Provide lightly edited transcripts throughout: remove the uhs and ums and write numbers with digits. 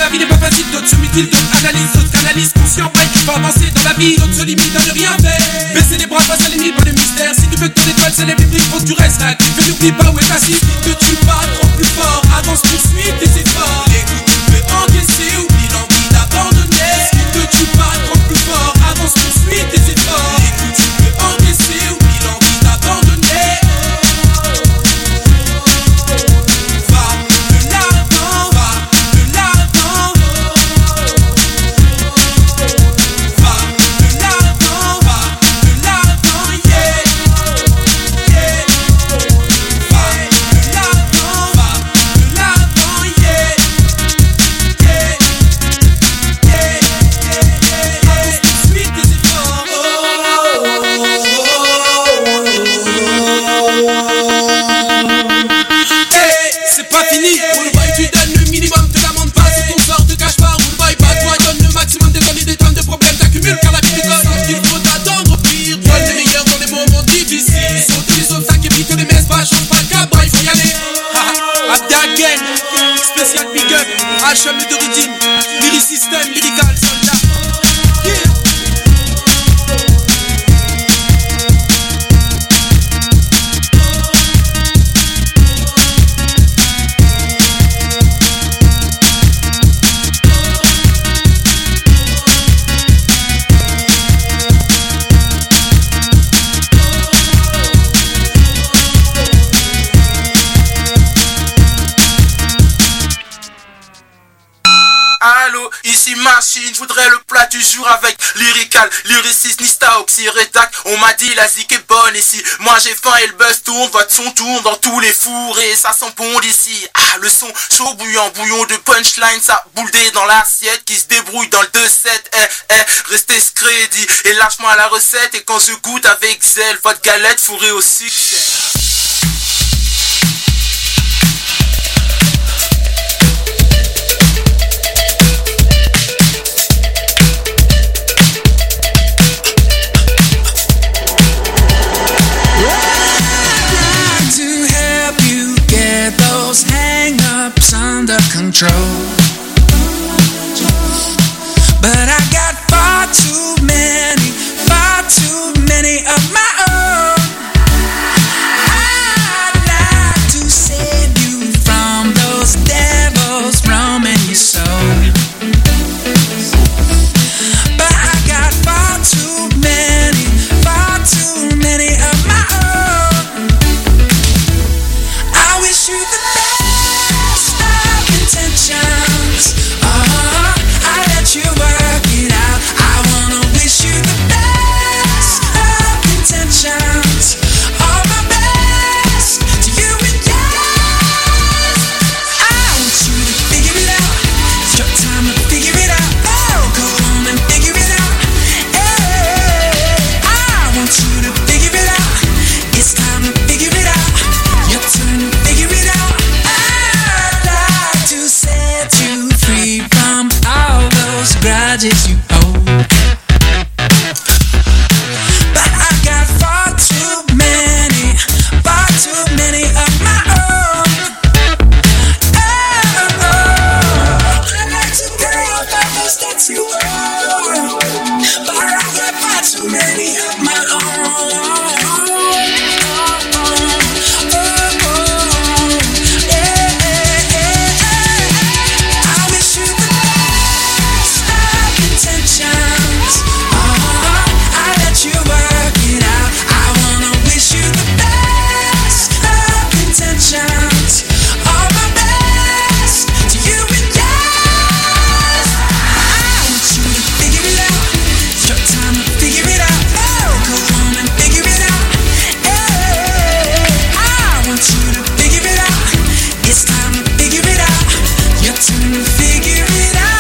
la vie n'est pas facile, d'autres se mutilent, d'autres analysent, d'autres canalisent, conscient, pas qu'il faut avancer dans la vie, d'autres se limitent à ne rien faire. Baisser les bras face à l'ennemi, pas de mystère. Si tu veux que ton étoile s'élève et brille, faut que tu restes actif. Mais n'oublie pas où est ta cible, que tu bats trop plus fort. Avance, poursuis tes efforts. Écoute, tu peux encaisser, oublie l'envie d'abandonner. Que tu bats trop plus fort. Avance, poursuis tes efforts. Écoute, tu peux encaisser, oublie l'envie d'abandonner. Va de l'avant, va de l'avant. Va de l'avant, va de l'avant, yeah, yeah. Va de l'avant, yeah, yeah, yeah. Avance, poursuis tes efforts. Hey, c'est pas fini. Roule boy, tu donnes le minimum, te l'amende pas. Si ton sort te cache pas, roule boy, pas toi. Donne le maximum de tonnes et des tonnes de problèmes t'accumules car la vie te donne. Il faut t'attendre pire. Toi le meilleur dans les moments difficiles. Saute les obstacles, évite les messes, pas change pas le cap, il faut y aller. Abda again, spécial big up, HM de rythme, lyric system, lyrical soldat. Yeah. Allô, ici Machine, je voudrais le plat du jour avec lyrical, lyriciste, Nista, Oxy, Rédac. On m'a dit la zik est bonne ici. Moi j'ai faim et le buzz tourne, votre son tourne dans tous les fours et ça sent bon d'ici. Ah, le son chaud bouillant, bouillon de punchline, ça bouldé dans l'assiette qui se débrouille dans le 2-7. Restez scrédit et lâche-moi la recette et quand je goûte avec zèle, votre galette fourrée au succès. To help you get those hang-ups under control, but I got far too many of my own. I'd like to save you from those devils roaming your soul, but I got far too many of my own. I wish you the best of intentions. I let you work it out. I wanna wish you the best of intentions. All my best to you and yours. I want you to figure it out. It's your time to figure it out. Oh, go on and figure it out. Hey, I want you to figure it out. It's time to figure it out. Your turn to figure it out. I'd like to set you free from all those grudges you hold, but I got far too many of my own. I'd like to get out of those that you own, but I got far too many of my own. I wish you the best of intentions. I let you work it out. I wanna wish you the best of intentions. All my best to you and yours. I want you to figure it out. It's your time to figure it out. Oh, go on and figure it out. Hey, I want you to figure it out. It's time to figure it out. Your turn to figure it out.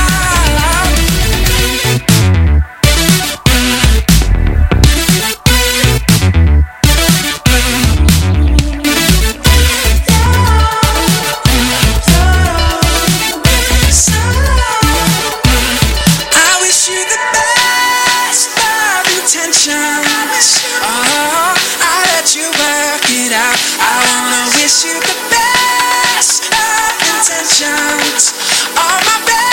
I wish you the best of intentions. I let you work it out. I wanna wish you the best of intentions. All my best.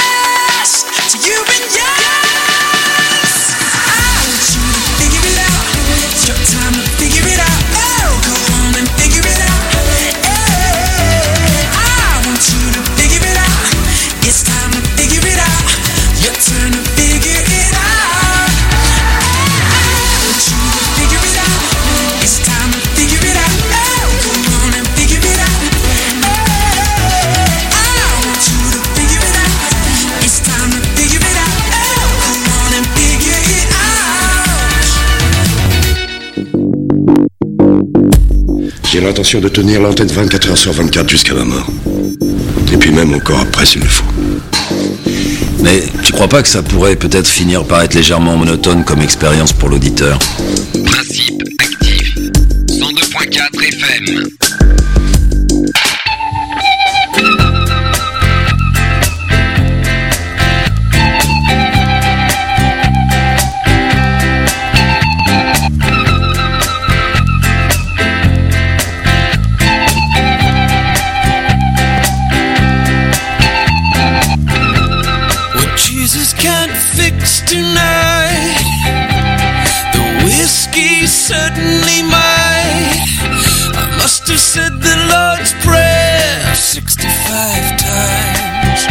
l'intention de tenir l'entête 24 heures sur 24 jusqu'à ma mort. Et puis même encore après s'il le faut. Mais tu crois pas que ça pourrait peut-être finir par être légèrement monotone comme expérience pour l'auditeur? Principe actif. 102.4 FM. Tonight, the whiskey certainly might. I must have said the Lord's Prayer 65 times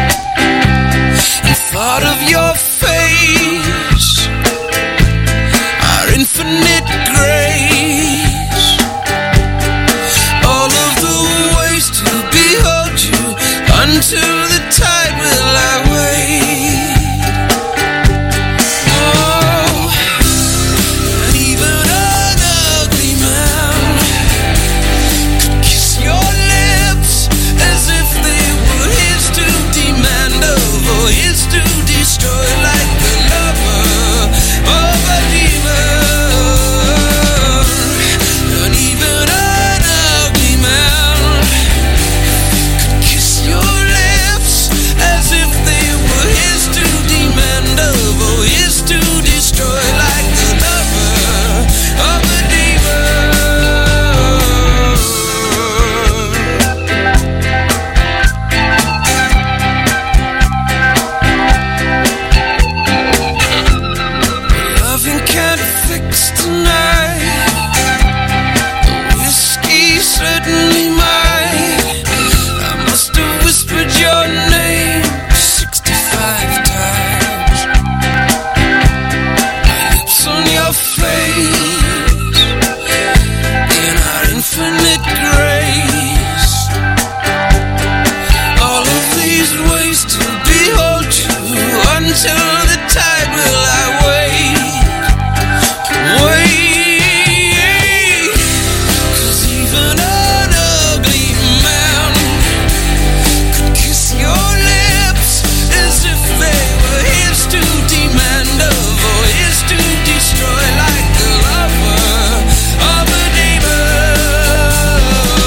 and thought of your face, our infinite grace, all of the ways to behold you until the tide will I wait. Destroy like the lover of a demon.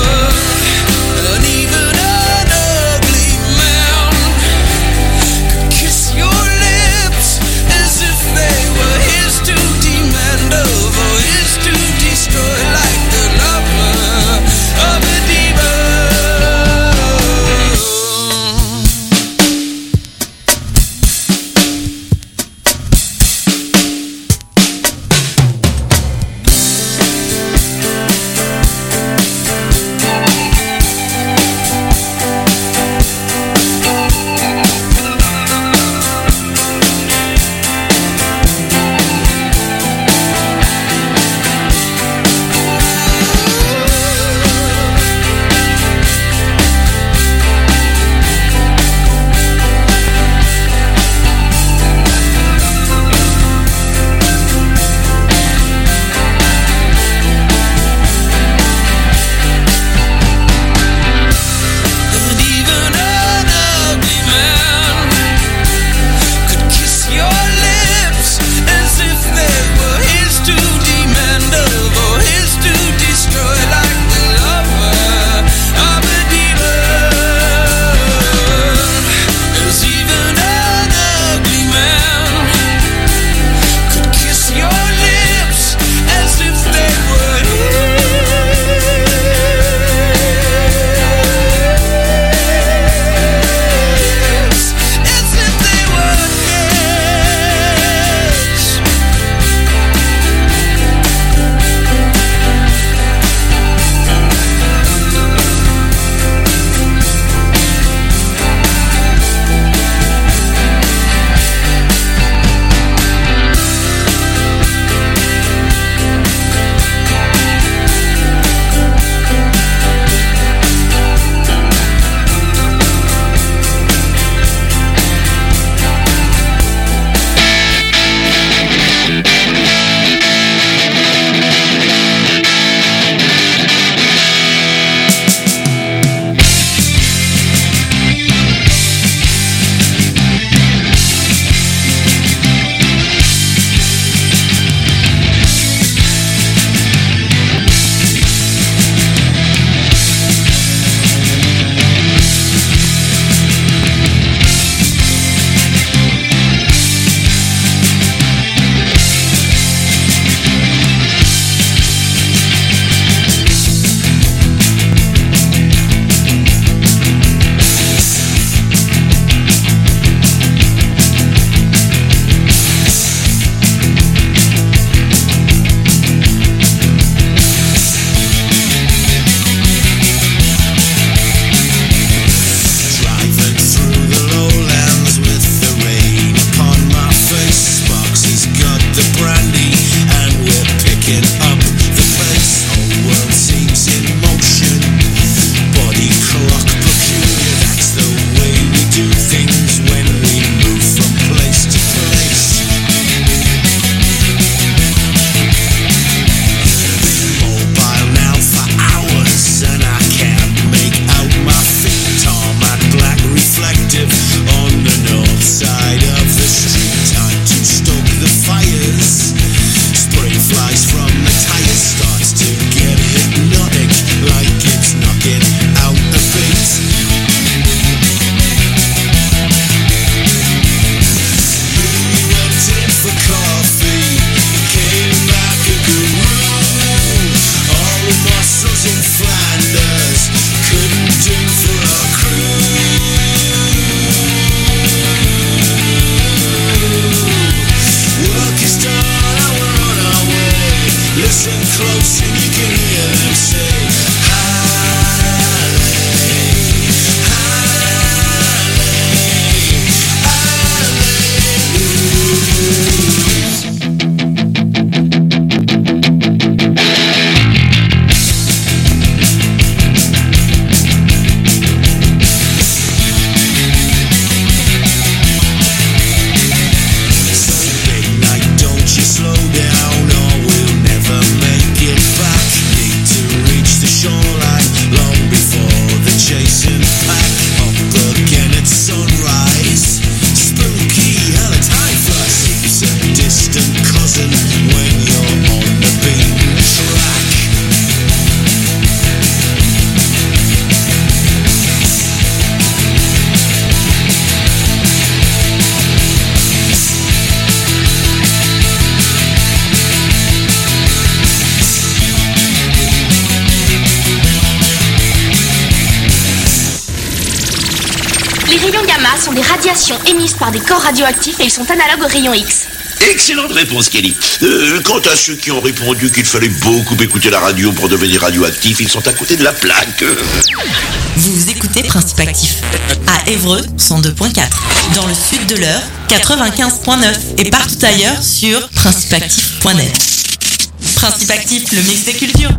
sont des radiations émises par des corps radioactifs et ils sont analogues aux rayons X. Excellente réponse, Kelly. Quant à ceux qui ont répondu qu'il fallait beaucoup écouter la radio pour devenir radioactif, ils sont à côté de la plaque. Vous écoutez Principe Actif à Évreux 102.4, dans le sud de l'Eure 95.9 et partout ailleurs sur principeactif.net. Principe Actif, le mix des cultures.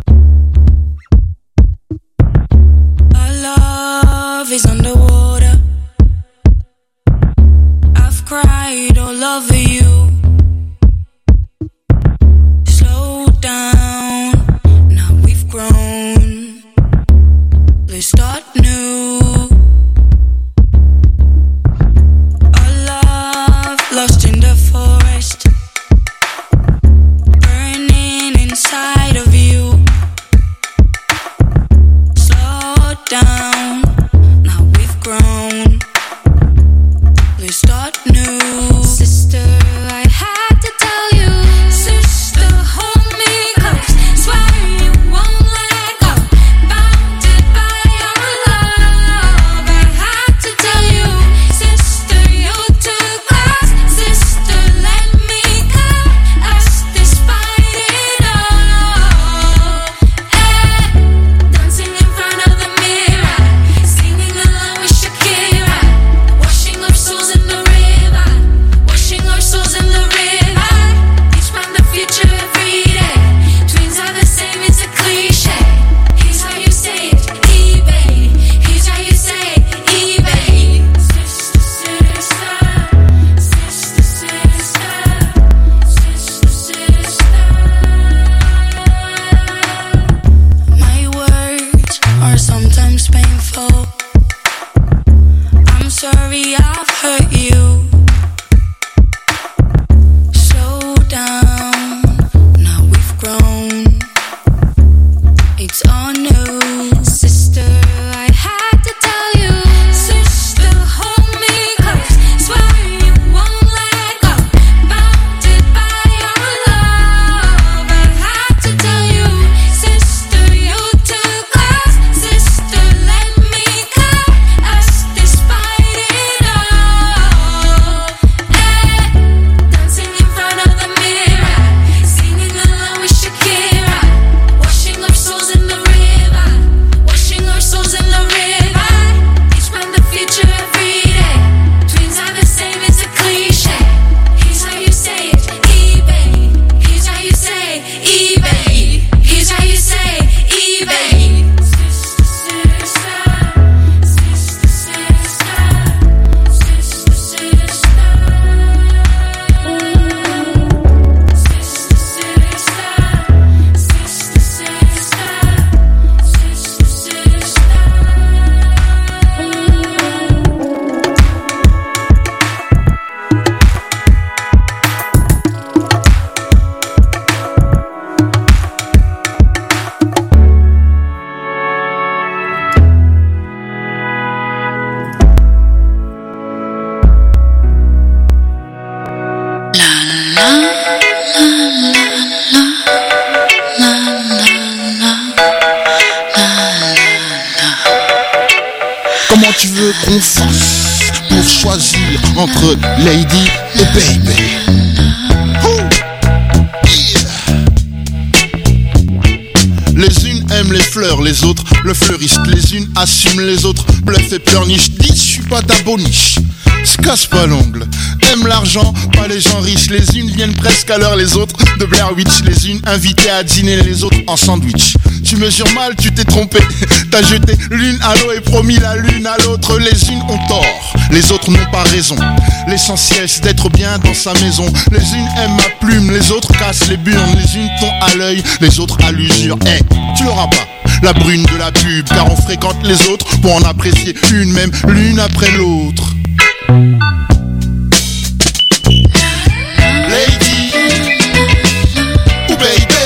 Our love is underwater. I've cried all over you. Slow down, now we've grown. Let's start new. Our love lost in the forest, burning inside of you. Slow down, now we've grown. Let's start new. Sister, I had to tell you. Sister, hold me close. Swear you won't let go. Bounded by your love. I had to tell you. Sister, you're too close. Sister, let me cut us despite it all. Dancing in front of the mirror, singing along with Shakira, washing our souls in the river, washing our souls in the river. Each man the future every day. Twins are the same, it's a cliche. Here's how you say it, eBay. Here's how you say it, eBay. Sister, sister, sister, sister, sister, sister. My words are sometimes painful. I'm sorry I've hurt you. Slow down, now we've grown. It's all new. Sister, I had to tell you. Sister, hold me close. Swear you won't let go. Bounded by your love. I had to tell you. Sister, you're too close. Sister, let me cut us despite it all. Dancing in front of the mirror, singing along with Shakira, washing our souls in the river, washing our souls in the river. Each man the future every day. Twins are the same, it's a cliche. Here's how you say it, eBay. Here's how you say eBay. Here's how you say eBay. Sister, sister, sister, sister, sister, sister, sister, Comment tu veux qu'on fasse pour choisir entre Lady et Baby? Oh, yeah. Les unes aiment les fleurs, les autres le fleuriste. Les unes assument, les autres bluffent et pleurnichent. Disent je suis pas ta boniche, se casse pas l'ongle. Aiment l'argent, pas les gens riches. Les unes viennent presque à l'heure, les autres de Blair Witch. Les unes invitées à dîner, les autres en sandwich. Tu mesures mal, tu t'es trompé. T'as jeté l'une à l'eau et promis la lune à l'autre. Les unes ont tort, les autres n'ont pas raison. L'essentiel c'est d'être bien dans sa maison. Les unes aiment ma plume, les autres cassent les burnes. Les unes t'ont à l'œil, les autres à l'usure. Tu l'auras pas, la brune de la pub, car on fréquente les autres pour en apprécier une même, l'une après l'autre. Lady ou baby?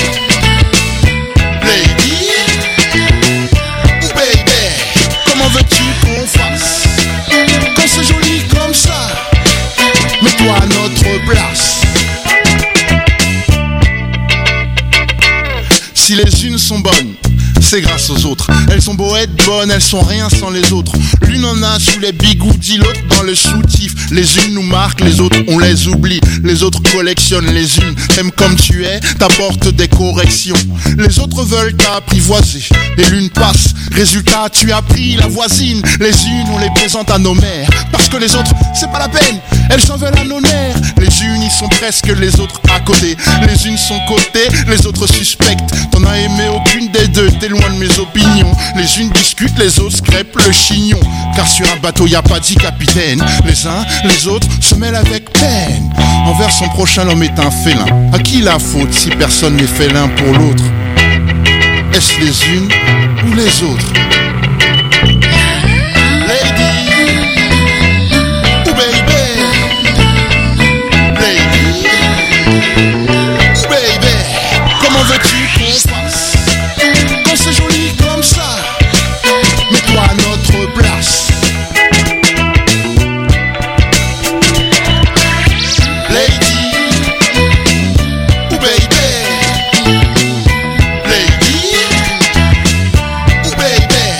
Lady ou baby? Comment veux-tu qu'on fasse quand c'est joli comme ça? Mets-toi à notre place. Si les unes sont bonnes, c'est grâce aux autres. Elles sont beaux être bonnes, elles sont rien sans les autres. L'une en a sous les bigoudis, l'autre dans le soutif. Les unes nous marquent, les autres on les oublie. Les autres collectionnent les unes. T'aimes comme tu es, t'apportes des corrections. Les autres veulent t'apprivoiser et l'une passe. Résultat, tu as pris la voisine. Les unes on les présente à nos mères. Parce que les autres, c'est pas la peine, elles en veulent à nos nerfs. Les unes, ils sont presque les autres à côté. Les unes sont cotées, les autres suspectes. T'en as aimé aucune des deux, t'es loin de mes opinions. Les unes discutent, les autres crêpent le chignon. Car sur un bateau y a pas 10 capitaines. Les uns, les autres se mêlent avec peine. Envers son prochain, l'homme est un félin. À qui la faute si personne n'est félin pour l'autre? Est-ce les unes ou les autres? Comment veux-tu qu'on fasse quand c'est joli comme ça? Mets-toi à notre place. Lady ou baby? Lady ou baby?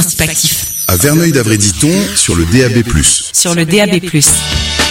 Principe Actif. À Verneuil-d'Avray-Diton, sur le DAB+. Sur le DAB+.